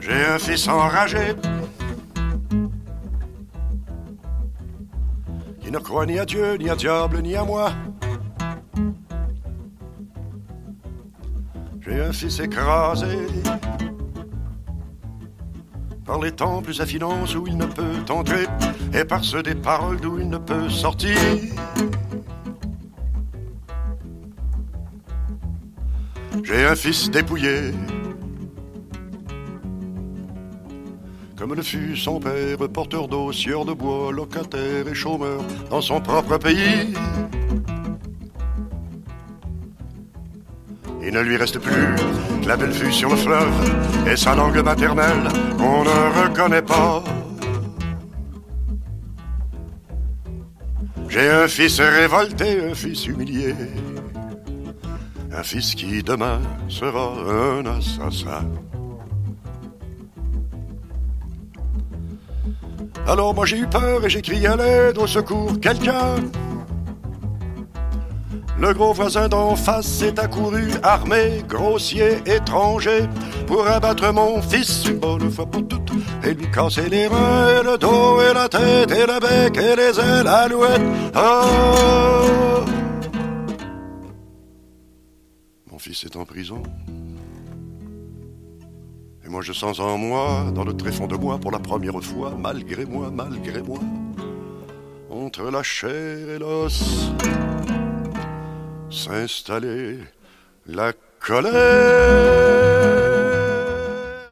J'ai un fils enragé qui ne croit ni à Dieu, ni à diable, ni à moi. J'ai un fils écrasé par les temples à finance où il ne peut entrer et par ceux des paroles d'où il ne peut sortir. J'ai un fils dépouillé comme le fut son père, porteur d'eau, sieur de bois, locataire et chômeur dans son propre pays. Il ne lui reste plus que la belle vue sur le fleuve et sa langue maternelle qu'on ne reconnaît pas. J'ai un fils révolté, un fils humilié, un fils qui demain sera un assassin. Alors moi j'ai eu peur et j'ai crié à l'aide, au secours, quelqu'un. Le gros voisin d'en face s'est accouru, armé, grossier, étranger, pour abattre mon fils une bonne fois pour toutes, et lui casser les reins, et le dos, et la tête, et le bec, et les ailes, alouette. Oh! Mon fils est en prison. Et moi je sens en moi, dans le tréfonds de moi, pour la première fois, malgré moi, entre la chair et l'os, s'installer la colère.